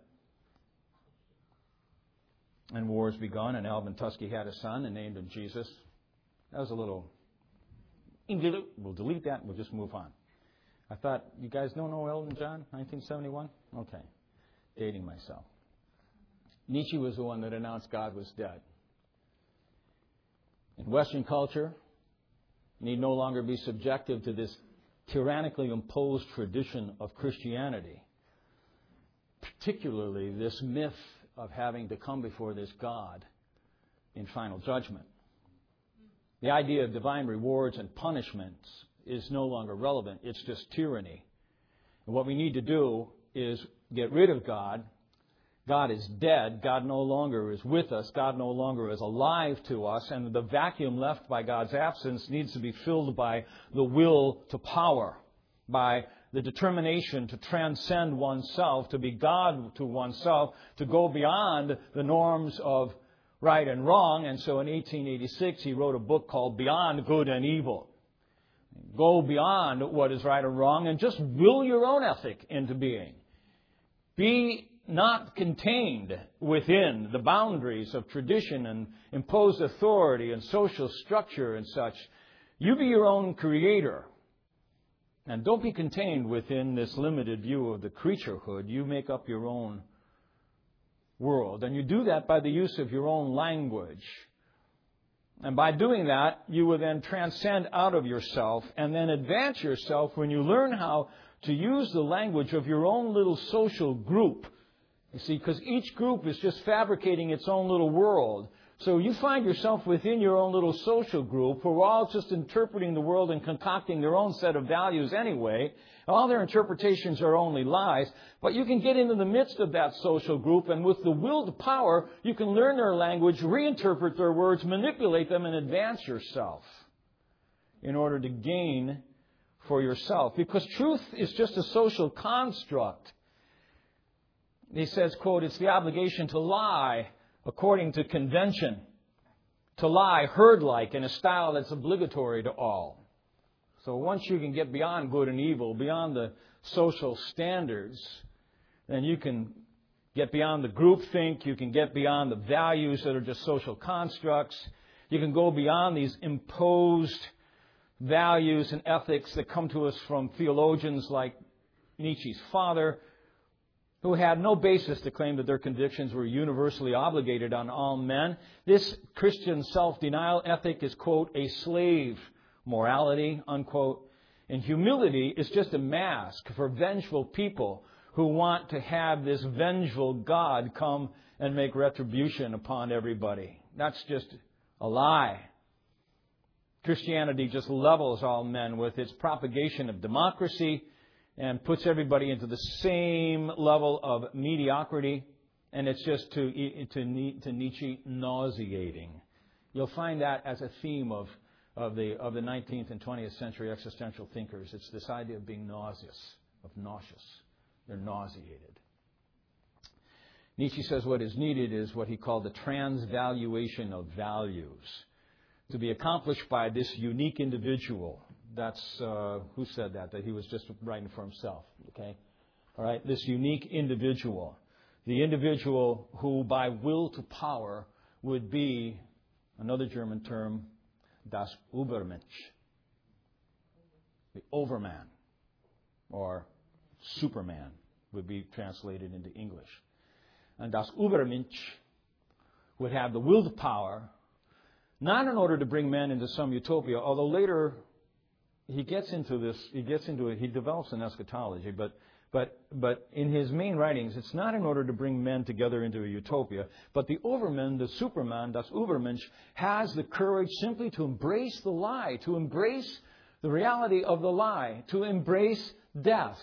And war's begun, and Alvin Tusky had a son and named him Jesus. That was a little... We'll delete that and we'll just move on. I thought, you guys don't know Elton John, nineteen seventy-one? Okay. Dating myself. Nietzsche was the one that announced God was dead. In Western culture, need no longer be subjected to this tyrannically imposed tradition of Christianity. Particularly this myth of having to come before this God in final judgment. The idea of divine rewards and punishments is no longer relevant. It's just tyranny. And what we need to do is get rid of God. God is dead. God no longer is with us. God no longer is alive to us. And the vacuum left by God's absence needs to be filled by the will to power, by the determination to transcend oneself, to be God to oneself, to go beyond the norms of right and wrong. And so in eighteen eighty-six, he wrote a book called Beyond Good and Evil. Go beyond what is right or wrong and just will your own ethic into being. Be not contained within the boundaries of tradition and imposed authority and social structure and such. You be your own creator. And don't be contained within this limited view of the creaturehood. You make up your own world. And you do that by the use of your own language. And by doing that, you will then transcend out of yourself and then advance yourself when you learn how to use the language of your own little social group. You see, because each group is just fabricating its own little world. So you find yourself within your own little social group who are all just interpreting the world and concocting their own set of values anyway. All their interpretations are only lies. But you can get into the midst of that social group, and with the will to power, you can learn their language, reinterpret their words, manipulate them, and advance yourself in order to gain for yourself. Because truth is just a social construct. He says, quote, it's the obligation to lie according to convention, to lie herd-like in a style that's obligatory to all. So once you can get beyond good and evil, beyond the social standards, then you can get beyond the groupthink, you can get beyond the values that are just social constructs, you can go beyond these imposed values and ethics that come to us from theologians like Nietzsche's father, who had no basis to claim that their convictions were universally obligated on all men. This Christian self-denial ethic is, quote, a slave morality, unquote. And humility is just a mask for vengeful people who want to have this vengeful God come and make retribution upon everybody. That's just a lie. Christianity just levels all men with its propagation of democracy and puts everybody into the same level of mediocrity. And it's just, to, to, to Nietzsche, nauseating. You'll find that as a theme of, of, the, of the nineteenth and twentieth century existential thinkers. It's this idea of being nauseous, of nauseous. They're nauseated. Nietzsche says what is needed is what he called the transvaluation of values, to be accomplished by this unique individual. That's, uh, who said that? That he was just writing for himself, okay? All right, this unique individual. The individual who by will to power would be, another German term, das Übermensch, the overman, or Superman would be translated into English. And das Übermensch would have the will to power, not in order to bring men into some utopia, although later he gets into this, he gets into it, he develops an eschatology, but but but in his main writings, it's not in order to bring men together into a utopia, but the Overman, the Superman, das Übermensch, has the courage simply to embrace the lie, to embrace the reality of the lie, to embrace death.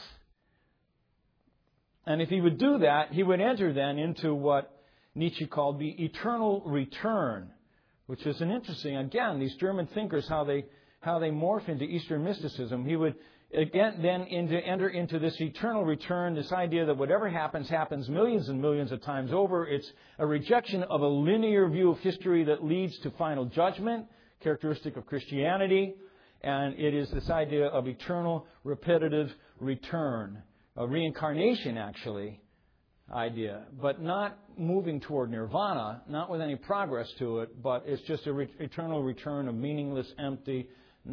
And if he would do that, he would enter then into what Nietzsche called the eternal return, which is an interesting, again, these German thinkers, how they how they morph into Eastern mysticism. He would again then into, enter into this eternal return, this idea that whatever happens, happens millions and millions of times over. It's a rejection of a linear view of history that leads to final judgment, characteristic of Christianity. And it is this idea of eternal, repetitive return, a reincarnation, actually, idea, but not moving toward nirvana, not with any progress to it, but it's just a re- eternal return of meaningless, empty,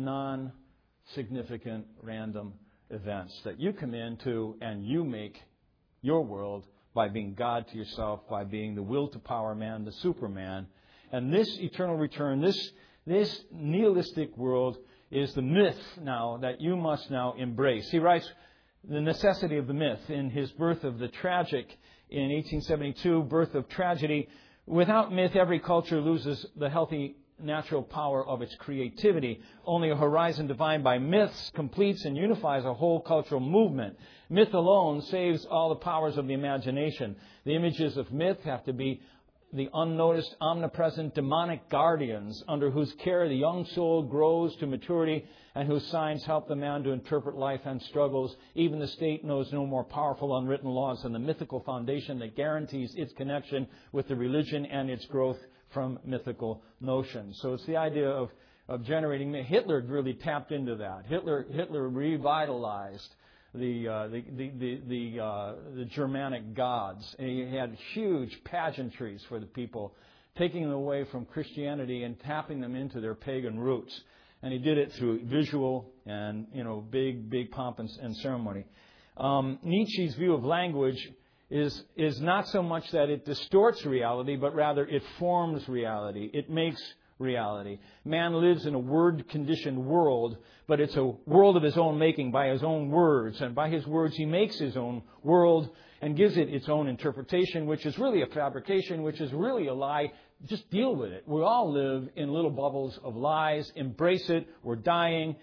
non-significant, random events that you come into and you make your world by being God to yourself, by being the will to power man, the Superman. And this eternal return, this, this nihilistic world is the myth now that you must now embrace. He writes the necessity of the myth in his Birth of the Tragic in eighteen seventy-two, Birth of Tragedy. Without myth, every culture loses the healthy natural power of its creativity. Only a horizon defined by myths completes and unifies a whole cultural movement. Myth alone saves all the powers of the imagination. The images of myth have to be the unnoticed, omnipresent, demonic guardians under whose care the young soul grows to maturity and whose signs help the man to interpret life and struggles. Even the state knows no more powerful unwritten laws than the mythical foundation that guarantees its connection with the religion and its growth from mythical notions. So it's the idea of, of generating. Hitler really tapped into that. Hitler Hitler revitalized the uh, the the the the, uh, the Germanic gods. And he had huge pageantries for the people, taking them away from Christianity and tapping them into their pagan roots. And he did it through visual and, you know, big, big pomp and, and ceremony. Um, Nietzsche's view of language is is not so much that it distorts reality, but rather it forms reality. It makes reality. Man lives in a word-conditioned world, but it's a world of his own making by his own words. And by his words, he makes his own world and gives it its own interpretation, which is really a fabrication, which is really a lie. Just deal with it. We all live in little bubbles of lies. Embrace it. We're dying.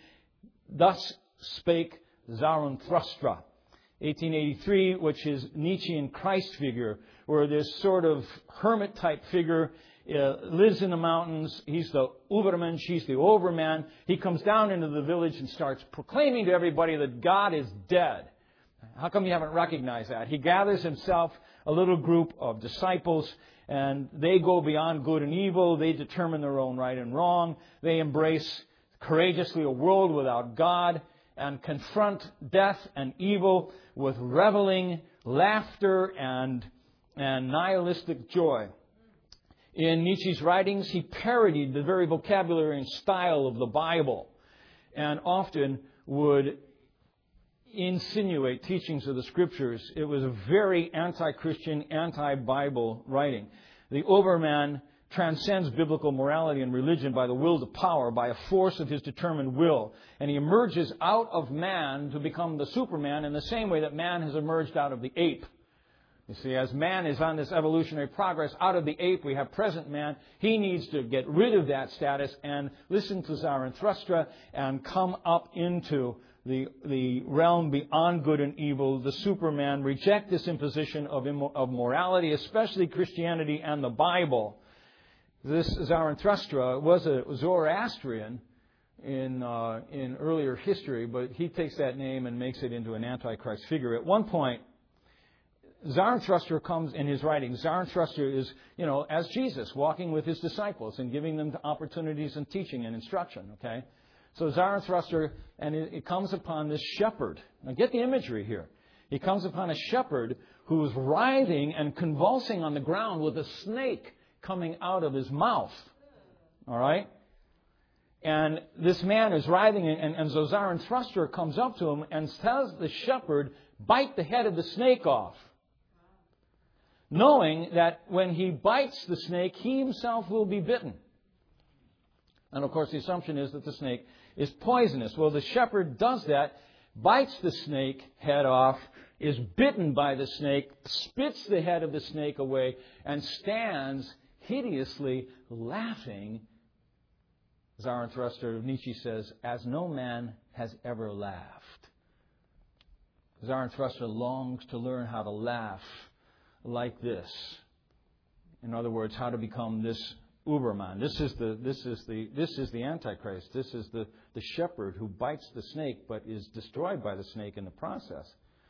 Thus spake Zarathustra. eighteen eighty-three, which is Nietzschean Christ figure, where this sort of hermit-type figure uh, lives in the mountains. He's the Übermensch. He's the overman. He comes down into the village and starts proclaiming to everybody that God is dead. How come you haven't recognized that? He gathers himself a little group of disciples, and they go beyond good and evil. They determine their own right and wrong. They embrace courageously a world without God and confront death and evil with reveling laughter and, and nihilistic joy. In Nietzsche's writings, he parodied the very vocabulary and style of the Bible. and often would insinuate teachings of the Scriptures. It was a very anti-Christian, anti-Bible writing. The Overman transcends biblical morality and religion by the will to power, by a force of his determined will. And he emerges out of man to become the Superman in the same way that man has emerged out of the ape. You see, as man is on this evolutionary progress, out of the ape we have present man. He needs to get rid of that status and listen to Zarathustra and come up into the, the realm beyond good and evil, the Superman, reject this imposition of, immo- of morality, especially Christianity and the Bible. This Zarathustra was a Zoroastrian in uh, in earlier history, but he takes that name and makes it into an Antichrist figure. At one point, Zarathustra comes in his writings. Zarathustra is, you know, as Jesus, walking with his disciples and giving them opportunities and teaching and instruction, okay? So Zarathustra, and it, it comes upon this shepherd. Now get the imagery here. He comes upon a shepherd who is writhing and convulsing on the ground with a snake coming out of his mouth. All right? And this man is writhing, and, and so Zarathustra comes up to him and tells the shepherd, bite the head of the snake off. Knowing that when he bites the snake, he himself will be bitten. And of course, the assumption is that the snake is poisonous. Well, the shepherd does that, bites the snake head off, is bitten by the snake, spits the head of the snake away, and stands hideously laughing. Zarathustra, Nietzsche says, as no man has ever laughed. Zarathustra longs to learn how to laugh like this. In other words, how to become this Uberman. This is the this is the this is the Antichrist. This is the, the shepherd who bites the snake but is destroyed by the snake in the process.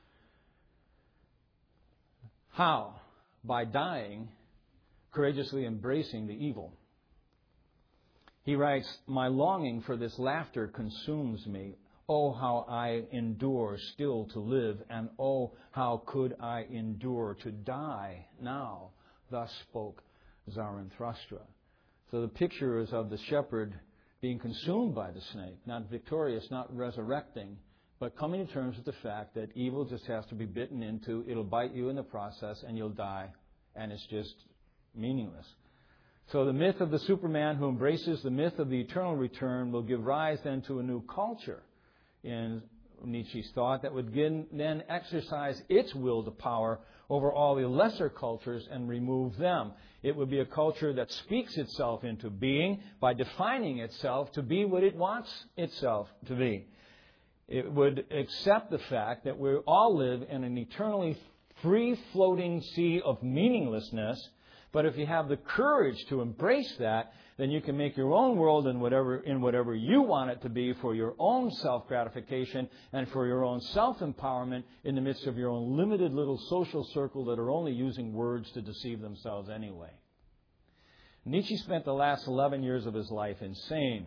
How? By dying, courageously embracing the evil. He writes, my longing for this laughter consumes me. Oh, how I endure still to live, and oh, how could I endure to die now? Thus spoke Zarathustra. So the picture is of the shepherd being consumed by the snake, not victorious, not resurrecting, but coming to terms with the fact that evil just has to be bitten into, it'll bite you in the process, and you'll die, and it's just meaningless. So the myth of the Superman who embraces the myth of the eternal return will give rise then to a new culture in Nietzsche's thought that would then exercise its will to power over all the lesser cultures and remove them. It would be a culture that speaks itself into being by defining itself to be what it wants itself to be. It would accept the fact that we all live in an eternally free-floating sea of meaninglessness. But if you have the courage to embrace that, then you can make your own world in whatever in whatever you want it to be for your own self-gratification and for your own self-empowerment in the midst of your own limited little social circle that are only using words to deceive themselves anyway. Nietzsche spent the last eleven years of his life insane.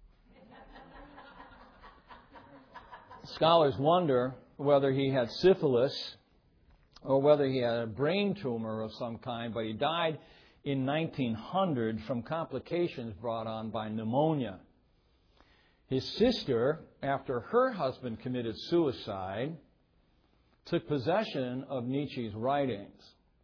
Scholars wonder whether he had syphilis or whether he had a brain tumor of some kind, but he died in nineteen hundred from complications brought on by pneumonia. His sister, after her husband committed suicide, took possession of Nietzsche's writings.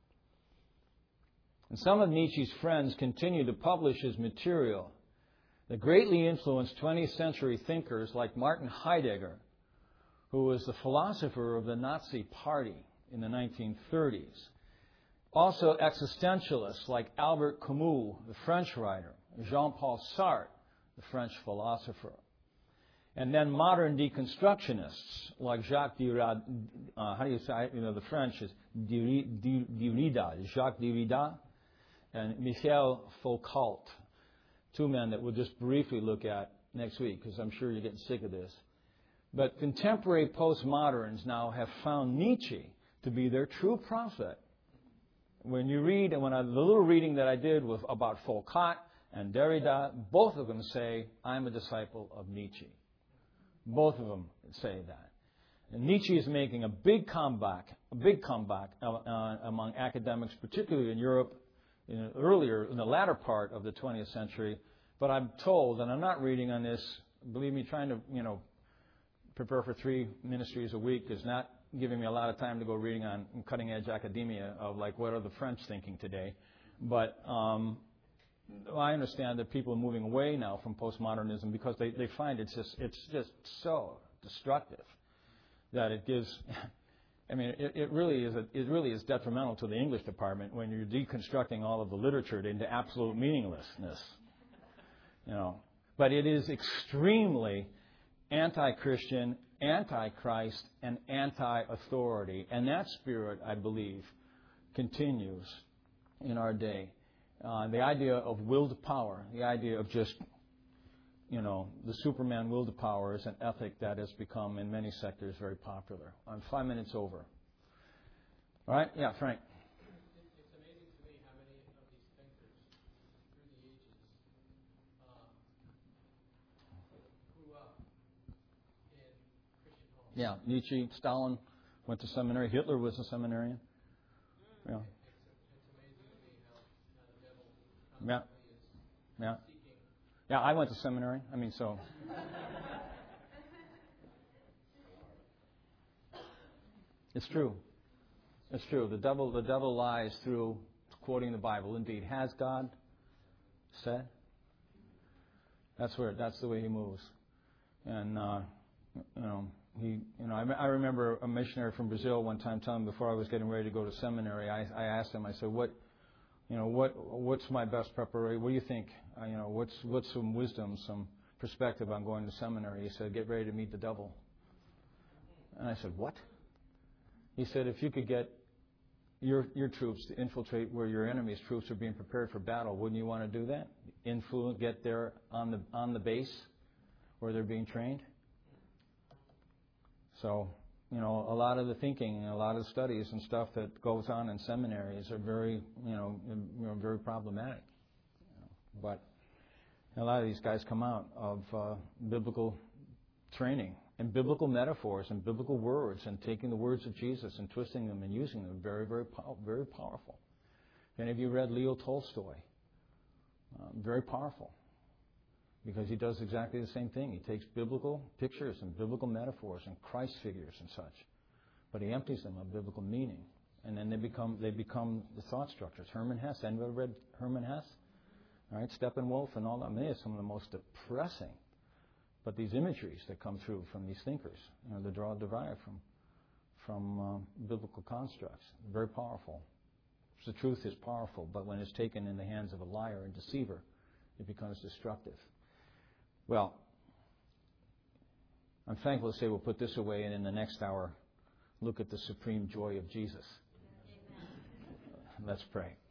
And some of Nietzsche's friends continued to publish his material. They greatly influenced twentieth century thinkers like Martin Heidegger, who was the philosopher of the Nazi Party in the nineteen thirties. Also existentialists like Albert Camus, the French writer, Jean-Paul Sartre, the French philosopher. And then modern deconstructionists like Jacques Derrida, uh, how do you say, you know, the French is Derrida, Jacques Derrida, and Michel Foucault. Two men that we'll just briefly look at next week, because I'm sure you're getting sick of this. But contemporary postmoderns now have found Nietzsche to be their true prophet. When you read, and when I, the little reading that I did was about Foucault and Derrida, both of them say, I'm a disciple of Nietzsche. Both of them say that. And Nietzsche is making a big comeback, a big comeback uh, uh, among academics, particularly in Europe, in earlier, in the latter part of the twentieth century. But I'm told, and I'm not reading on this believe me, trying to, you know, prepare for three ministries a week is not giving me a lot of time to go reading on cutting-edge academia of, like, what are the French thinking today. But um, I understand that people are moving away now from postmodernism because they, they find it's just it's just so destructive that it gives. I mean, it, it really is a, it really is detrimental to the English department when you're deconstructing all of the literature into absolute meaninglessness. You know, but it is extremely anti-Christian, anti-Christ, and anti-authority, and that spirit, I believe, continues in our day. Uh, the idea of will to power, the idea of just, you know, the Superman will to power is an ethic that has become, in many sectors, very popular. I'm five minutes over. All right? Yeah, Frank. It's amazing to me how many of these thinkers through the ages um, grew up in Christian homes. Yeah, Nietzsche, Stalin went to seminary. Hitler was a seminarian. Yeah. It's, it's amazing to me how, how the devil Yeah. constantly is Yeah. seeking. Yeah, I went to seminary. I mean, so. It's true. It's true. The devil, the devil lies through quoting the Bible. Indeed, has God said? That's where. That's the way he moves. And uh, you know, he. You know, I, I remember a missionary from Brazil one time telling me before I was getting ready to go to seminary. I, I asked him. I said, "What, you know, what, what's my best preparation? What do you think? Uh, you know, what's what's some wisdom, some perspective on going to seminary?" He said, "Get ready to meet the devil." And I said, "What?" He said, "If you could get your your troops to infiltrate where your enemy's troops are being prepared for battle, wouldn't you want to do that? Influence, get there on the on the base where they're being trained." So, you know, a lot of the thinking and a lot of the studies and stuff that goes on in seminaries are very, you know, you know very problematic. You know. But a lot of these guys come out of uh, biblical training and biblical metaphors and biblical words and taking the words of Jesus and twisting them and using them. Very, very, pow- very powerful. If any of you read Leo Tolstoy? Uh, very powerful. Because he does exactly the same thing. He takes biblical pictures and biblical metaphors and Christ figures and such, but he empties them of biblical meaning, and then they become they become the thought structures. Herman Hesse. Anybody read Herman Hesse? All right, Steppenwolf and all that. I mean, it's some of the most depressing. But these imageries that come through from these thinkers, you know, they draw derived from from uh, biblical constructs. Very powerful. The truth is powerful, but when it's taken in the hands of a liar and deceiver, it becomes destructive. Well, I'm thankful to say we'll put this away, and in the next hour, look at the supreme joy of Jesus. Amen. Let's pray.